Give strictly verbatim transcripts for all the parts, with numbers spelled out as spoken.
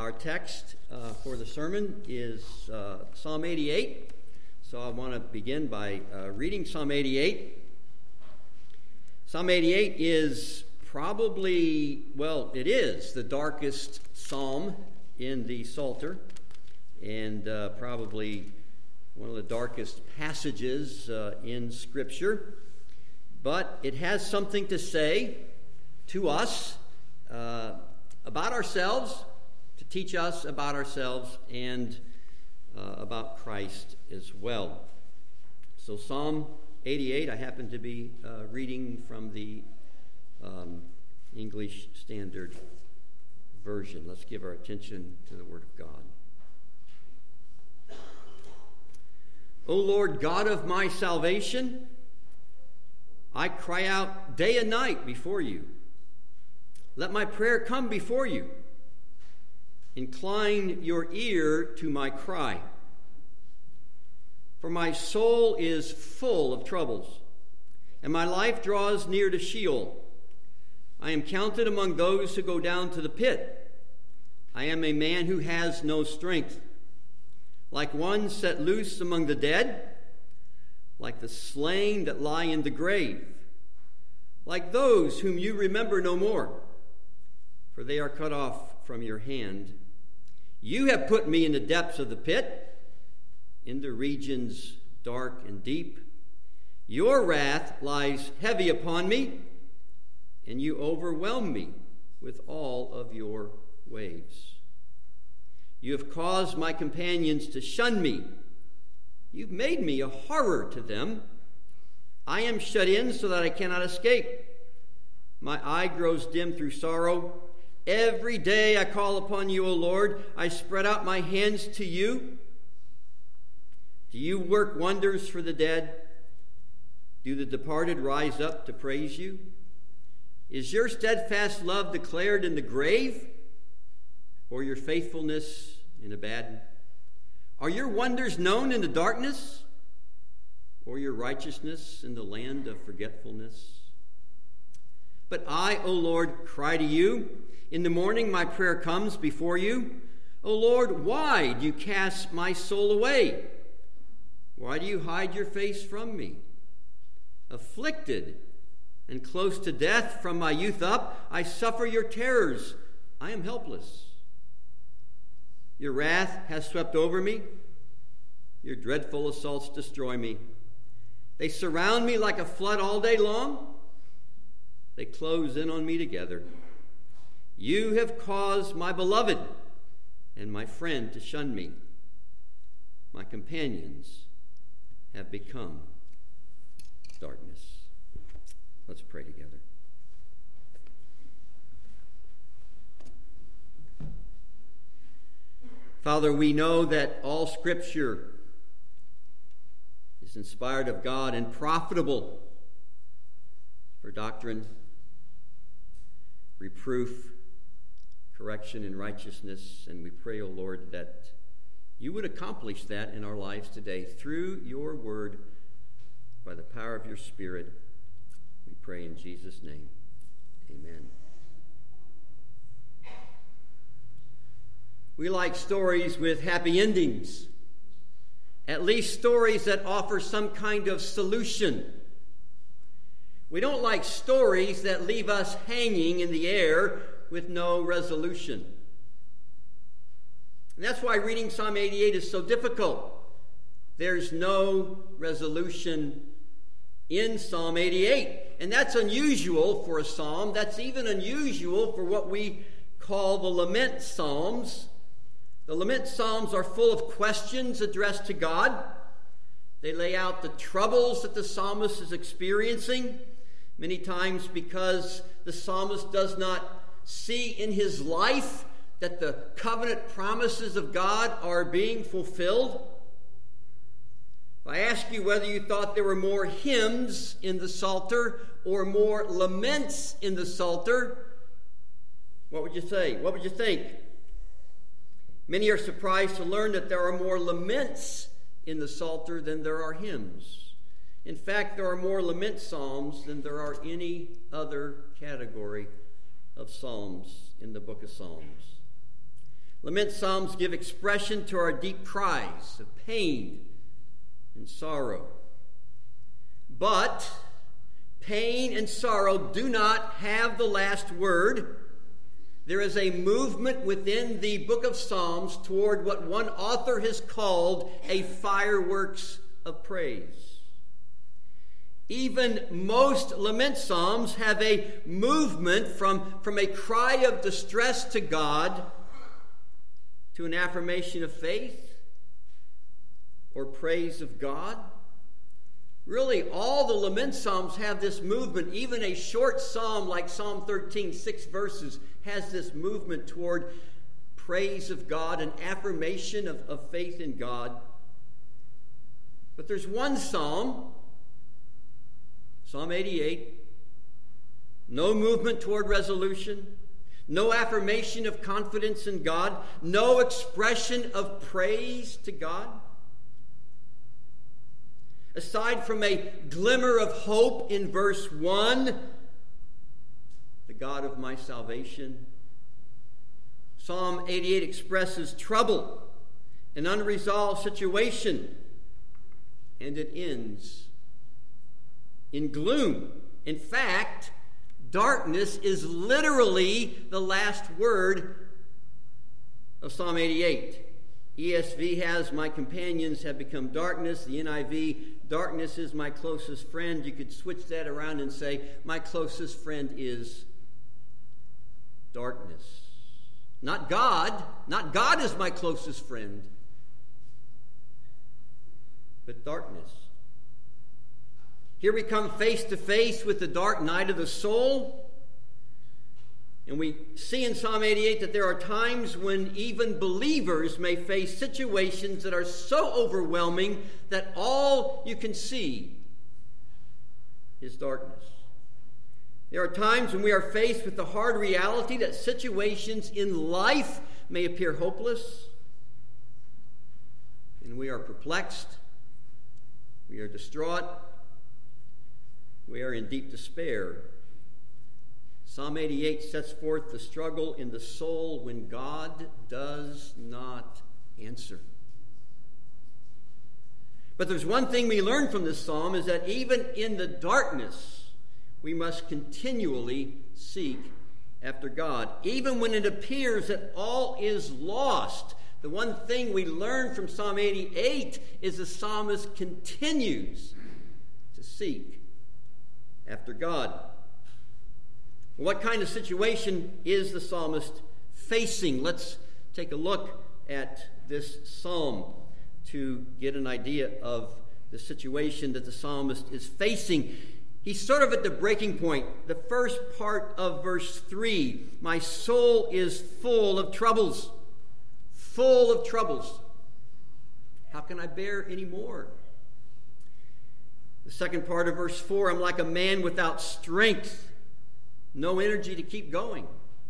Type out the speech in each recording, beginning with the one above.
our text uh, for the sermon is uh, Psalm eighty-eight. So I want to begin by uh, reading Psalm eighty-eight. Psalm eighty-eight is probably, well, it is the darkest psalm in the Psalter, and uh, probably one of the darkest passages uh, in Scripture. But it has something to say to us uh, about ourselves, to teach us about ourselves and uh, about Christ as well. So Psalm eighty-eight, I happen to be uh, reading from the um, English Standard Version. Let's give our attention to the Word of God. O Lord God of my salvation, I cry out day and night before you. Let my prayer come before you. Incline your ear to my cry. For my soul is full of troubles, and my life draws near to Sheol. I am counted among those who go down to the pit. I am a man who has no strength, like one set loose among the dead, like the slain that lie in the grave, like those whom you remember no more, for they are cut off from your hand. You have put me in the depths of the pit, in the regions dark and deep. Your wrath lies heavy upon me, and you overwhelm me with all of your waves. You have caused my companions to shun me. You've made me a horror to them. I am shut in so that I cannot escape. My eye grows dim through sorrow. Every day I call upon you, O Lord. I spread out my hands to you. Do you work wonders for the dead? Do the departed rise up to praise you? Is your steadfast love declared in the grave, or your faithfulness in Abaddon? Are your wonders known in the darkness, or your righteousness in the land of forgetfulness? But I, O Lord, cry to you. In the morning my prayer comes before you. O Lord, why do you cast my soul away? Why do you hide your face from me? Afflicted and close to death from my youth up, I suffer your terrors. I am helpless. Your wrath has swept over me. Your dreadful assaults destroy me. They surround me like a flood all day long. They close in on me together. You have caused my beloved and my friend to shun me. My companions have become darkness. Let's pray together. Father, we know that all Scripture is inspired of God and profitable for doctrine, reproof, correction, and righteousness. And we pray, O Lord, that you would accomplish that in our lives today through your word, by the power of your Spirit. We pray in Jesus' name. Amen. We like stories with happy endings, at least stories that offer some kind of solution. We don't like stories that leave us hanging in the air with no resolution. And that's why reading Psalm eighty-eight is so difficult. There's no resolution in Psalm eighty-eight. And that's unusual for a psalm. That's even unusual for what we call the lament psalms. The lament psalms are full of questions addressed to God. They lay out the troubles that the psalmist is experiencing, many times because the psalmist does not see in his life that the covenant promises of God are being fulfilled. If I ask you whether you thought there were more hymns in the Psalter or more laments in the Psalter, what would you say? What would you think? Many are surprised to learn that there are more laments in the Psalter than there are hymns. In fact, there are more lament psalms than there are any other category of psalms in the book of Psalms. Lament psalms give expression to our deep cries of pain and sorrow. But pain and sorrow do not have the last word. There is a movement within the book of Psalms toward what one author has called a fireworks of praise. Even most lament psalms have a movement from, from a cry of distress to God to an affirmation of faith or praise of God. Really, all the lament psalms have this movement. Even a short psalm like Psalm thirteen, six verses, has this movement toward praise of God, an affirmation of, of faith in God. But there's one psalm, Psalm eighty-eight, no movement toward resolution, no affirmation of confidence in God, no expression of praise to God. Aside from a glimmer of hope in verse one, the God of my salvation, Psalm eighty-eight expresses trouble, an unresolved situation, and it ends in gloom. In fact, darkness is literally the last word of Psalm eighty-eight. E S V has, my companions have become darkness. The N I V, darkness is my closest friend. You could switch that around and say, my closest friend is darkness. Not God. Not God is my closest friend, but darkness. Here we come face to face with the dark night of the soul. And we see in Psalm eighty-eight that there are times when even believers may face situations that are so overwhelming that all you can see is darkness. There are times when we are faced with the hard reality that situations in life may appear hopeless, and we are perplexed, we are distraught, we are in deep despair. Psalm eighty-eight sets forth the struggle in the soul when God does not answer. But there's one thing we learn from this psalm, is that even in the darkness, we must continually seek after God. Even when it appears that all is lost, the one thing we learn from Psalm eighty-eight is the psalmist continues to seek after God. What kind of situation is the psalmist facing? Let's take a look at this psalm to get an idea of the situation that the psalmist is facing. He's sort of at the breaking point. The first part of verse three, my soul is full of troubles. Full of troubles. How can I bear any more? The second part of verse four, I'm like a man without strength. No energy to keep going.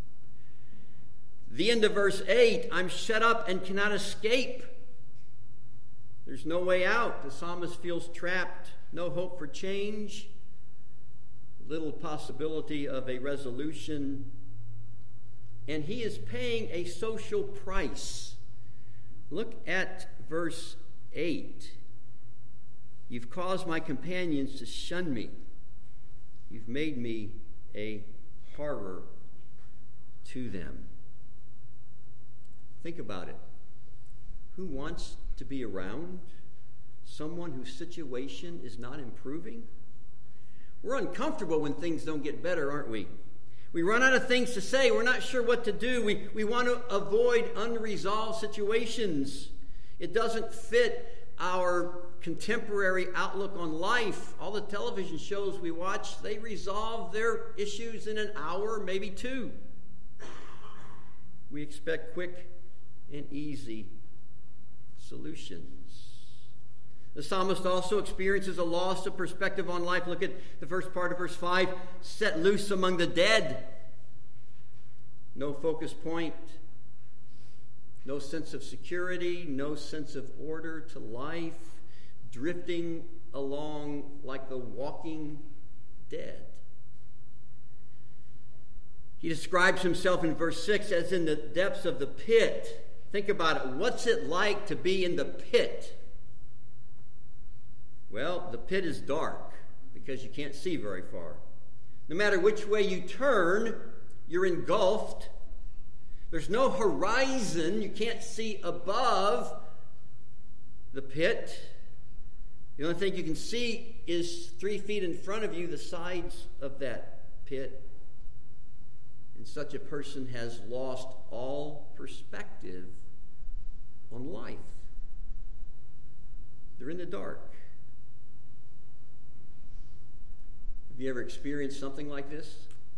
The end of verse eight, I'm shut up and cannot escape. There's no way out. The psalmist feels trapped. No hope for change. Little possibility of a resolution. And he is paying a social price. Look at verse eight. You've caused my companions to shun me. You've made me a horror to them. Think about it. Who wants to be around someone whose situation is not improving? We're uncomfortable when things don't get better, aren't we? We run out of things to say. We're not sure what to do. We, we want to avoid unresolved situations. It doesn't fit our contemporary outlook on life. All the television shows we watch, they resolve their issues in an hour, maybe two. We expect quick and easy solutions. The psalmist also experiences a loss of perspective on life. Look at the first part of verse five. Set loose among the dead. No focus point. No sense of security. No sense of order to life. Drifting along like the walking dead. He describes himself in verse six as in the depths of the pit. Think about it. What's it like to be in the pit? Well, the pit is dark because you can't see very far. No matter which way you turn, you're engulfed. There's no horizon. You can't see above the pit. The only thing you can see is three feet in front of you, the sides of that pit. And such a person has lost all perspective on life. They're in the dark. Have you ever experienced something like this?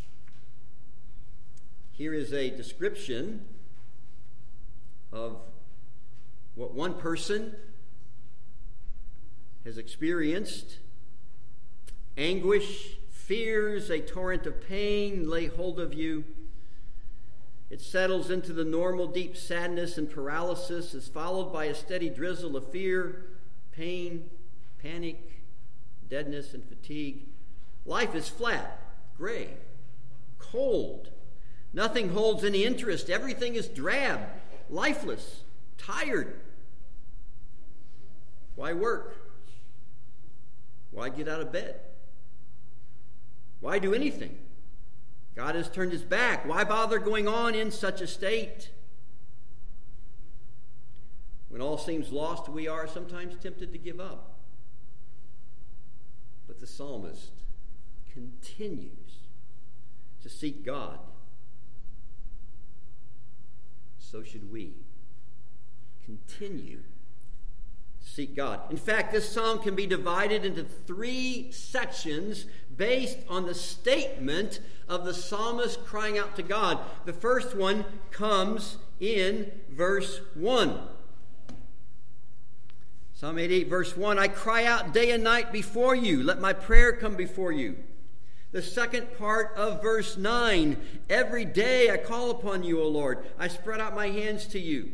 Here is a description of what one person has experienced. Anguish, fears, a torrent of pain lay hold of you. It settles into the normal deep sadness and paralysis, is followed by a steady drizzle of fear, pain, panic, deadness, and fatigue. Life is flat, gray, cold. Nothing holds any interest. Everything is drab, lifeless, tired. Why work? Why get out of bed? Why do anything? God has turned his back. Why bother going on in such a state? When all seems lost, we are sometimes tempted to give up. But the psalmist continues to seek God. So should we continue to seek God. In fact, this psalm can be divided into three sections based on the statement of the psalmist crying out to God. The first one comes in verse one. Psalm eighty-eight, verse one, I cry out day and night before you. Let my prayer come before you. The second part of verse nine, every day I call upon you, O Lord. I spread out my hands to you.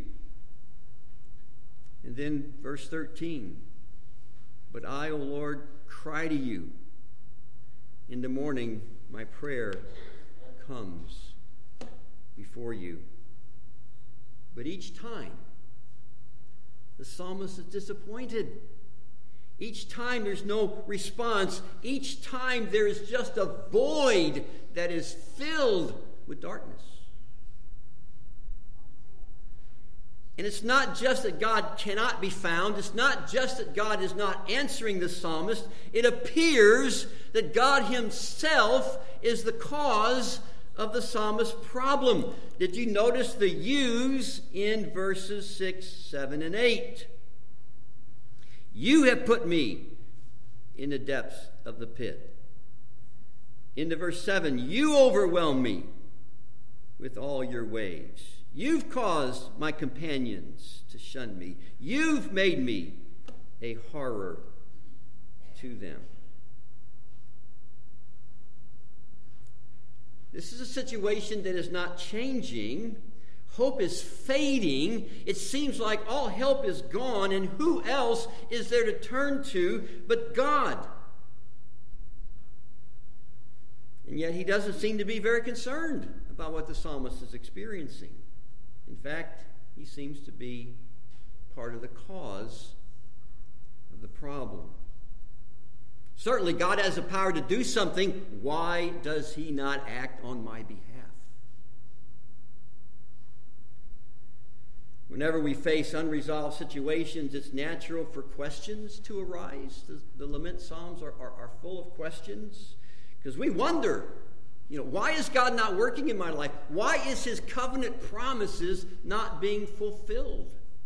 And then verse thirteen, but I, O Lord, cry to you. In the morning, my prayer comes before you. But each time, the psalmist is disappointed. Each time there's no response. Each time there is just a void that is filled with darkness. And it's not just that God cannot be found. It's not just that God is not answering the psalmist. It appears that God himself is the cause of the psalmist's problem. Did you notice the yous in verses six, seven, and eight? You have put me in the depths of the pit. Into verse seven, you overwhelm me with all your waves. You've caused my companions to shun me. You've made me a horror to them. This is a situation that is not changing. Hope is fading. It seems like all help is gone, and who else is there to turn to but God? And yet he doesn't seem to be very concerned about what the psalmist is experiencing. In fact, he seems to be part of the cause of the problem. Certainly, God has the power to do something. Why does he not act on my behalf? Whenever we face unresolved situations, it's natural for questions to arise. The, the lament psalms are, are, are full of questions because we wonder, you know, why is God not working in my life? Why is his covenant promises not being fulfilled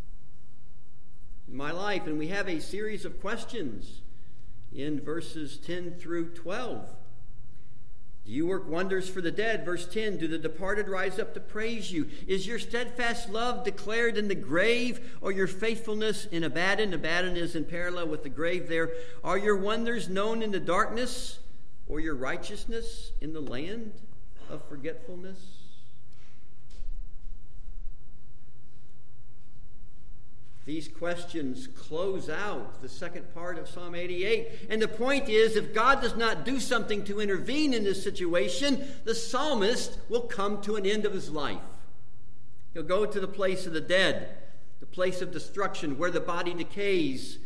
in my life? And we have a series of questions in verses ten through twelve. Do you work wonders for the dead? Verse ten, do the departed rise up to praise you? Is your steadfast love declared in the grave, or your faithfulness in Abaddon? Abaddon is in parallel with the grave there. Are your wonders known in the darkness, or your righteousness in the land of forgetfulness? These questions close out the second part of Psalm eighty-eight. And the point is, if God does not do something to intervene in this situation, the psalmist will come to an end of his life. He'll go to the place of the dead, the place of destruction, where the body decays.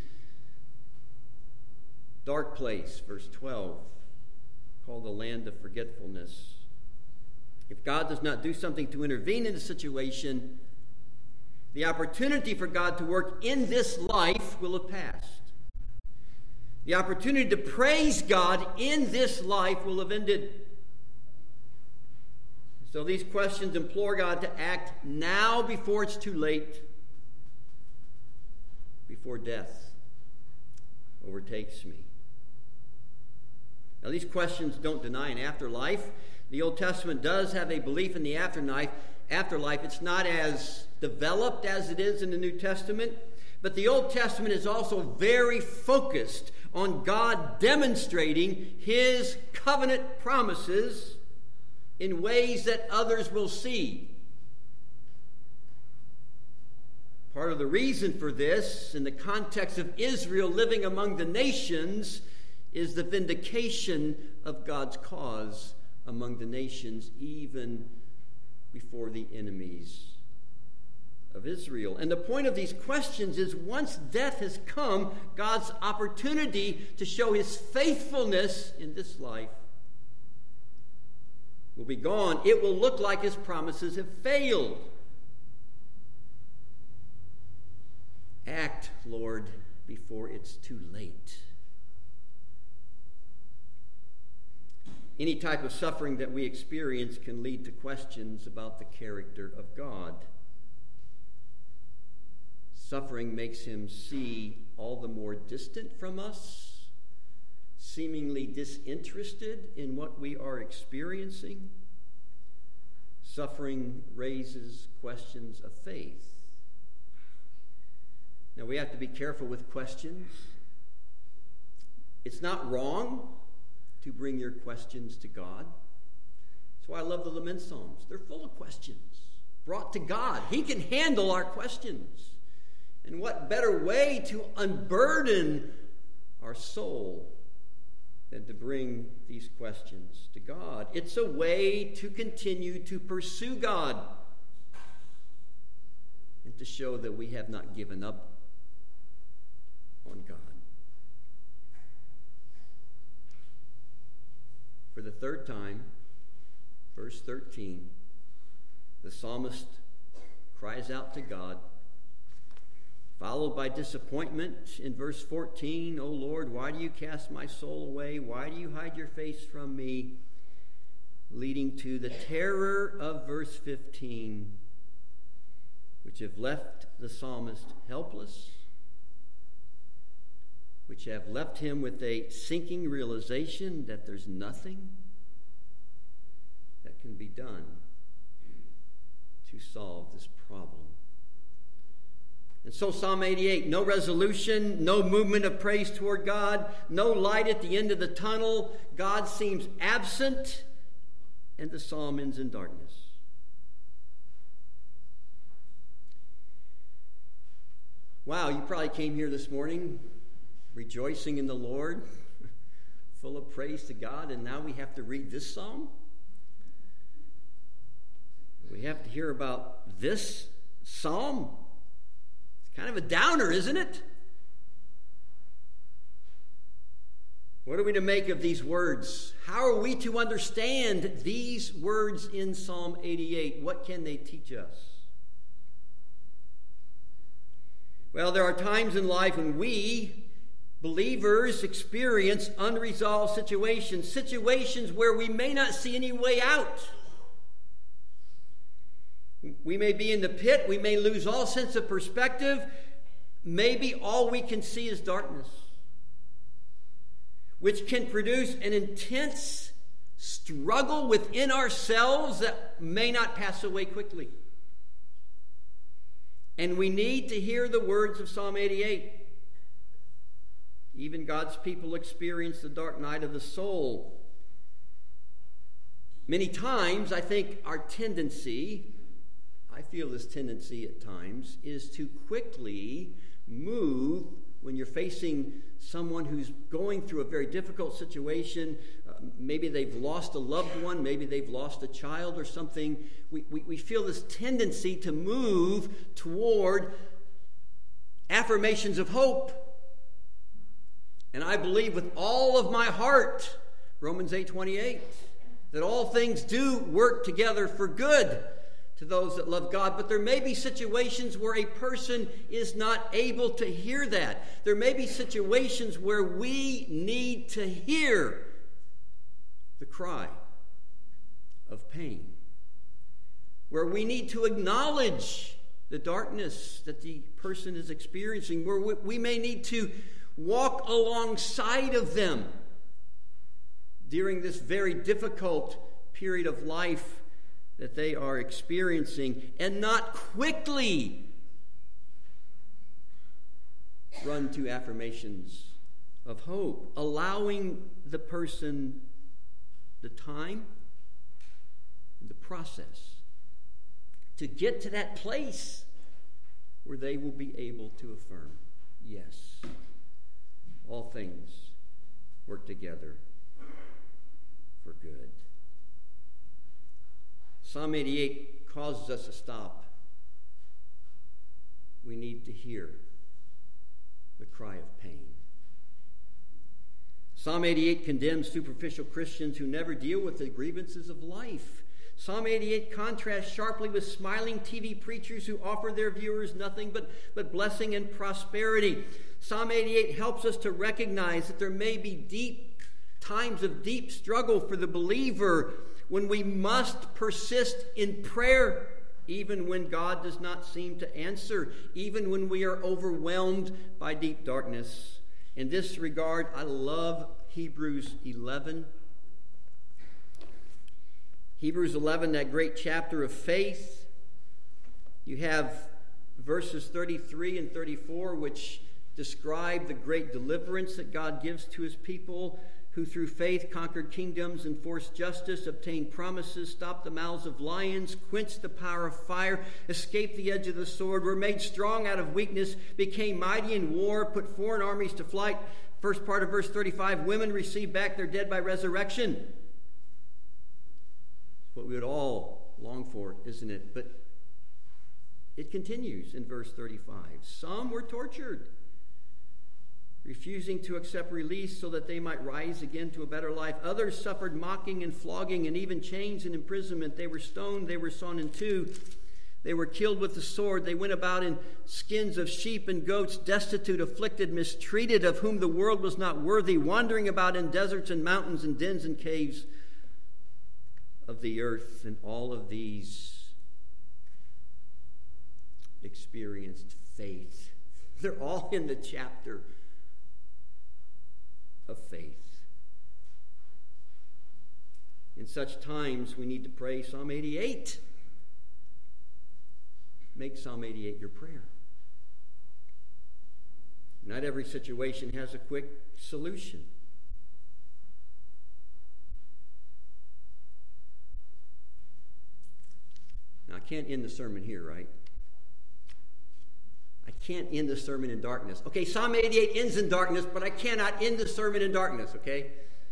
Dark place, verse twelve, called the land of forgetfulness. If God does not do something to intervene in the situation, the opportunity for God to work in this life will have passed. The opportunity to praise God in this life will have ended. So these questions implore God to act now before it's too late, before death overtakes me. Now, these questions don't deny an afterlife. The Old Testament does have a belief in the afterlife. Afterlife, it's not as developed as it is in the New Testament, but the Old Testament is also very focused on God demonstrating his covenant promises in ways that others will see. Part of the reason for this, in the context of Israel living among the nations, is the vindication of God's cause among the nations, even before the enemies of Israel. And the point of these questions is, once death has come, God's opportunity to show his faithfulness in this life will be gone. It will look like his promises have failed. Act, Lord, before it's too late. Any type of suffering that we experience can lead to questions about the character of God. Suffering makes him see all the more distant from us, seemingly disinterested in what we are experiencing. Suffering raises questions of faith. Now, we have to be careful with questions. It's not wrong to bring your questions to God. That's why I love the lament psalms. They're full of questions brought to God. He can handle our questions. And what better way to unburden our soul than to bring these questions to God? It's a way to continue to pursue God and to show that we have not given up on God. For the third time, verse thirteen, the psalmist cries out to God, followed by disappointment in verse fourteen. O Lord, why do you cast my soul away? Why do you hide your face from me? Leading to the terror of verse fifteen, which have left the psalmist helpless, which have left him with a sinking realization that there's nothing that can be done to solve this problem. And so Psalm eighty-eight, no resolution, no movement of praise toward God, no light at the end of the tunnel. God seems absent, and the psalm ends in darkness. Wow, you probably came here this morning rejoicing in the Lord, full of praise to God, and now we have to read this psalm? We have to hear about this psalm? It's kind of a downer, isn't it? What are we to make of these words? How are we to understand these words in Psalm eighty-eight? What can they teach us? Well, there are times in life when we believers experience unresolved situations, situations where we may not see any way out. We may be in the pit, we may lose all sense of perspective. Maybe all we can see is darkness, which can produce an intense struggle within ourselves that may not pass away quickly. And we need to hear the words of Psalm eighty-eight. Even God's people experience the dark night of the soul. Many times, I think our tendency I feel this tendency at times is to quickly move when you're facing someone who's going through a very difficult situation. Uh, maybe they've lost a loved one, maybe they've lost a child or something. We, we, we feel this tendency to move toward affirmations of hope. And I believe with all of my heart, Romans eight twenty-eight, that all things do work together for good to those that love God. But there may be situations where a person is not able to hear that. There may be situations where we need to hear the cry of pain, where we need to acknowledge the darkness that the person is experiencing, where we, we may need to walk alongside of them during this very difficult period of life that they are experiencing, and not quickly run to affirmations of hope, allowing the person the time, the process to get to that place where they will be able to affirm, yes, all things work together for good. Psalm eighty-eight causes us to stop. We need to hear the cry of pain. Psalm eighty-eight condemns superficial Christians who never deal with the grievances of life. Psalm eighty-eight contrasts sharply with smiling T V preachers who offer their viewers nothing but, but blessing and prosperity. Psalm eighty-eight helps us to recognize that there may be deep times of deep struggle for the believer, when we must persist in prayer, even when God does not seem to answer, even when we are overwhelmed by deep darkness. In this regard, I love Hebrews eleven. Hebrews eleven, that great chapter of faith. You have verses thirty-three and thirty-four, which describe the great deliverance that God gives to his people, who through faith conquered kingdoms, enforced justice, obtained promises, stopped the mouths of lions, quenched the power of fire, escaped the edge of the sword, were made strong out of weakness, became mighty in war, put foreign armies to flight. First part of verse thirty-five, women received back their dead by resurrection. It's what we would all long for, isn't it? But it continues in verse thirty-five. Some were tortured, refusing to accept release so that they might rise again to a better life. Others suffered mocking and flogging and even chains and imprisonment. They were stoned, they were sawn in two. They were killed with the sword. They went about in skins of sheep and goats, destitute, afflicted, mistreated, of whom the world was not worthy, wandering about in deserts and mountains and dens and caves of the earth. And all of these experienced faith. They're all in the chapter of faith. In such times, we need to pray Psalm eighty-eight. Make Psalm eighty-eight your prayer. Not every situation has a quick solution. Now, I can't end the sermon here, right? I can't end the sermon in darkness. Okay, Psalm eighty-eight ends in darkness, but I cannot end the sermon in darkness, okay?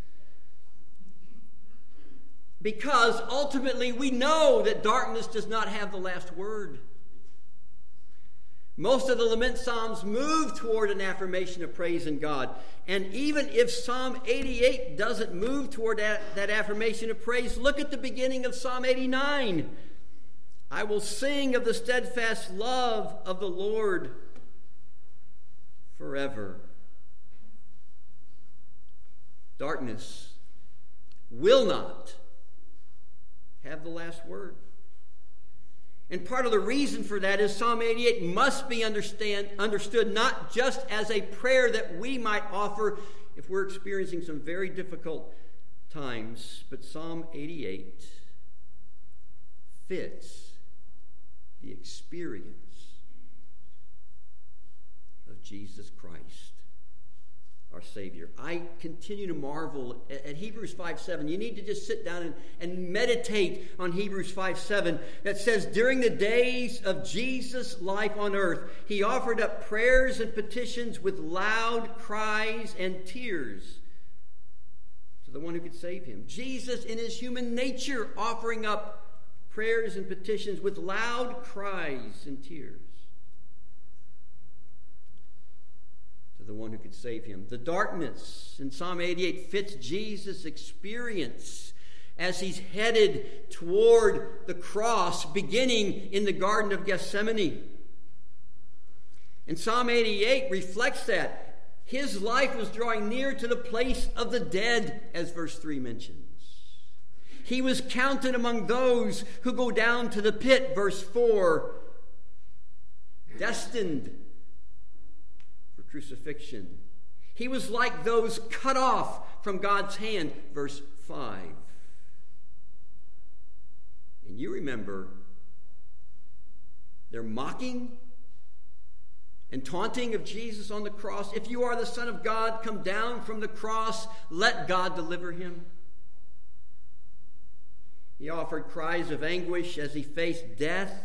Because ultimately we know that darkness does not have the last word. Most of the lament psalms move toward an affirmation of praise in God. And even if Psalm eighty-eight doesn't move toward that, that affirmation of praise, look at the beginning of Psalm eighty-nine. I will sing of the steadfast love of the Lord forever. Darkness will not have the last word. And part of the reason for that is Psalm eighty-eight must be understand, understood not just as a prayer that we might offer if we're experiencing some very difficult times, but Psalm eighty-eight fits the experience. experience. of Jesus Christ our Savior. I continue to marvel at, at Hebrews five seven. You need to just sit down and, and meditate on Hebrews five seven that says, during the days of Jesus' life on earth, he offered up prayers and petitions with loud cries and tears to the one who could save him. Jesus, in his human nature, offering up prayers and petitions with loud cries and tears to the one who could save him. The darkness in Psalm eighty-eight fits Jesus' experience as he's headed toward the cross, beginning in the Garden of Gethsemane. And Psalm eighty-eight reflects that. His life was drawing near to the place of the dead, as verse three mentions. He was counted among those who go down to the pit, verse four, destined for crucifixion. He was like those cut off from God's hand, verse five. And you remember their mocking and taunting of Jesus on the cross. If you are the Son of God, come down from the cross. Let God deliver him. He offered cries of anguish as he faced death.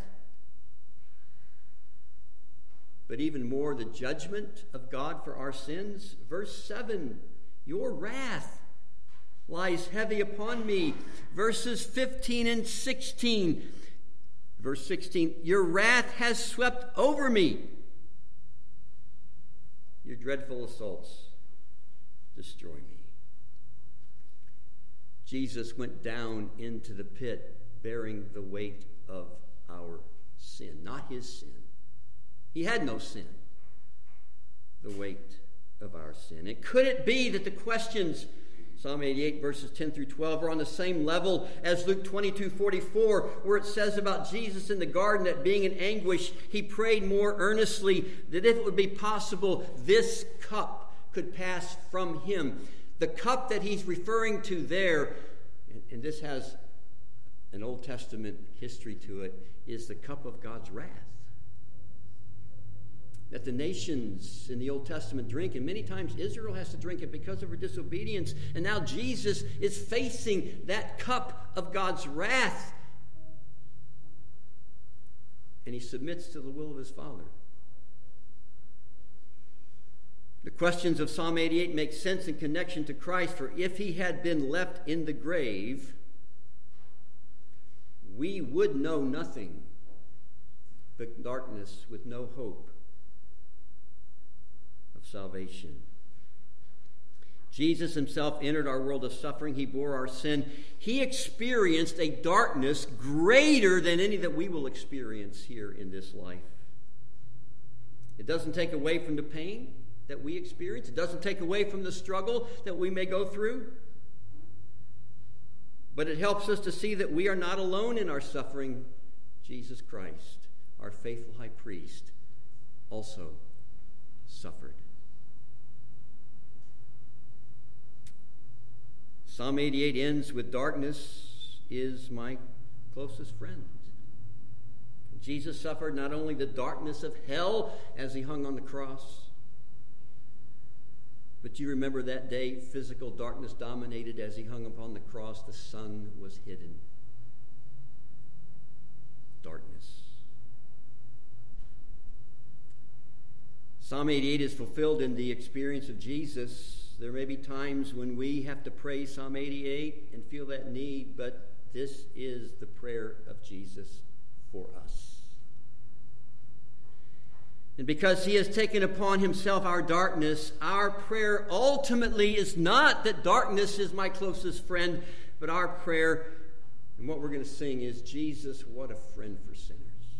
But even more, the judgment of God for our sins. Verse seven, your wrath lies heavy upon me. Verses fifteen and sixteen. Verse sixteen, your wrath has swept over me. Your dreadful assaults destroy me. Jesus went down into the pit bearing the weight of our sin, not his sin. He had no sin. The weight of our sin. And could it be that the questions, Psalm eighty-eight verses ten through twelve, are on the same level as Luke twenty-two forty-four, where it says about Jesus in the garden that being in anguish, he prayed more earnestly that if it would be possible, this cup could pass from him. The cup that he's referring to there, and, and this has an Old Testament history to it, is the cup of God's wrath that the nations in the Old Testament drink, and many times Israel has to drink it because of her disobedience. And now Jesus is facing that cup of God's wrath, and he submits to the will of his Father. The questions of Psalm eighty-eight make sense in connection to Christ, for if he had been left in the grave, we would know nothing but darkness with no hope of salvation. Jesus himself entered our world of suffering. He bore our sin. He experienced a darkness greater than any that we will experience here in this life. It doesn't take away from the pain that we experience. It doesn't take away from the struggle that we may go through. But it helps us to see that we are not alone in our suffering. Jesus Christ, our faithful high priest, also suffered. Psalm eighty-eight ends with, darkness is my closest friend. Jesus suffered not only the darkness of hell as he hung on the cross, but you remember that day physical darkness dominated as he hung upon the cross. The sun was hidden. Darkness. Psalm eighty-eight is fulfilled in the experience of Jesus. There may be times when we have to pray Psalm eighty-eight and feel that need, but this is the prayer of Jesus for us. And because he has taken upon himself our darkness, our prayer ultimately is not that darkness is my closest friend, but our prayer, and what we're going to sing, is, Jesus, what a friend for sinners.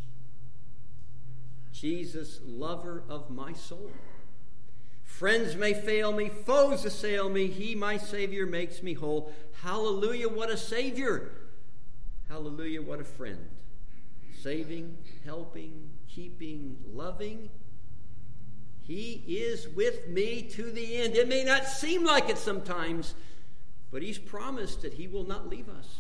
Jesus, lover of my soul. Friends may fail me, foes assail me, he, my Savior, makes me whole. Hallelujah, what a Savior. Hallelujah, what a friend. Saving, helping, keeping, loving. He is with me to the end. It may not seem like it sometimes, but he's promised that he will not leave us.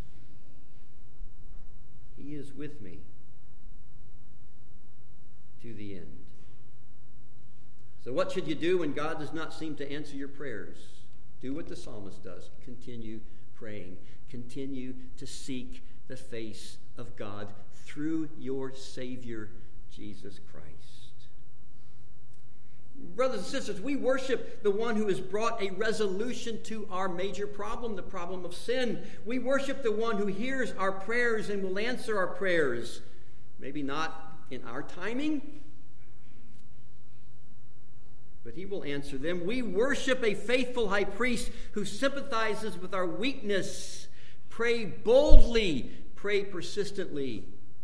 He is with me to the end. So what should you do when God does not seem to answer your prayers? Do what the psalmist does. Continue praying. Continue to seek the face of God through your Savior, Jesus Christ. Brothers and sisters, we worship the one who has brought a resolution to our major problem, the problem of sin. We worship the one who hears our prayers and will answer our prayers. Maybe not in our timing, but he will answer them. We worship a faithful high priest who sympathizes with our weakness. Pray boldly, pray persistently.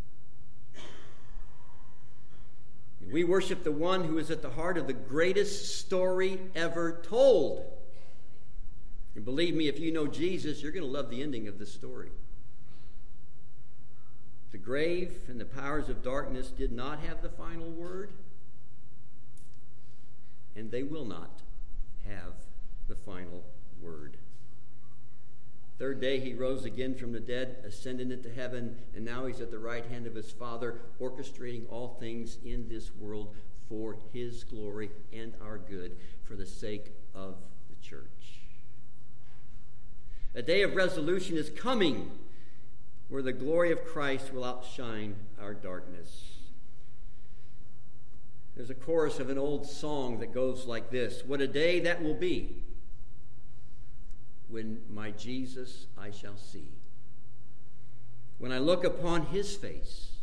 And we worship the one who is at the heart of the greatest story ever told. And believe me, if you know Jesus, you're going to love the ending of this story. The grave and the powers of darkness did not have the final word, and they will not have the final word. Third day he rose again from the dead, ascended into heaven, and now he's at the right hand of his Father, orchestrating all things in this world for his glory and our good, for the sake of the church. A day of resolution is coming, where the glory of Christ will outshine our darkness. There's a chorus of an old song that goes like this: what a day that will be, when my Jesus I shall see. When I look upon his face,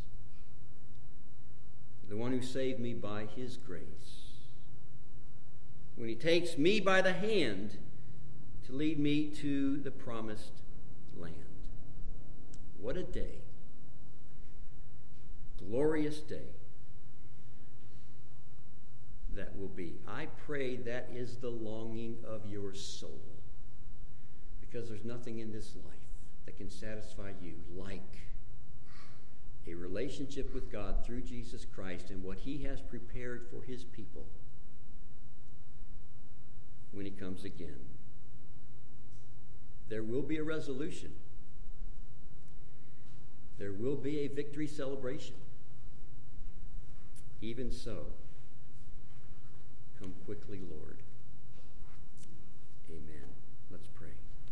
the one who saved me by his grace. When he takes me by the hand to lead me to the promised land. What a day. Glorious day that will be. I pray that is the longing of your soul, because there's nothing in this life that can satisfy you like a relationship with God through Jesus Christ and what he has prepared for his people when he comes again. There will be a resolution. There will be a victory celebration. Even so, come quickly, Lord. Amen. Let's pray.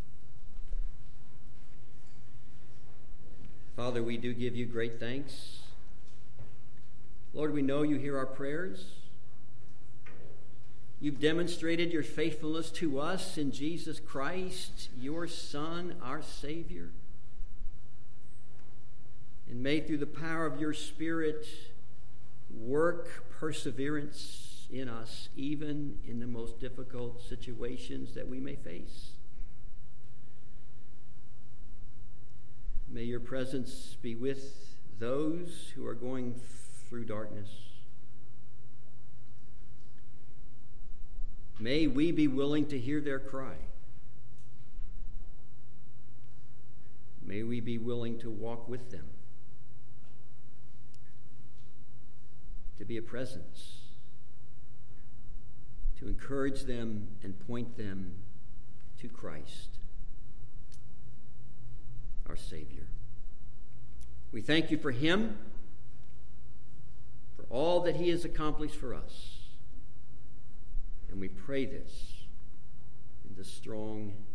Father, we do give you great thanks. Lord, we know you hear our prayers. You've demonstrated your faithfulness to us in Jesus Christ, your Son, our Savior. And may, through the power of your Spirit, work perseverance in us, even in the most difficult situations that we may face. May your presence be with those who are going through darkness. May we be willing to hear their cry. May we be willing to walk with them, to be a presence, to encourage them and point them to Christ, our Savior. We thank you for him, for all that he has accomplished for us. And we pray this in the strong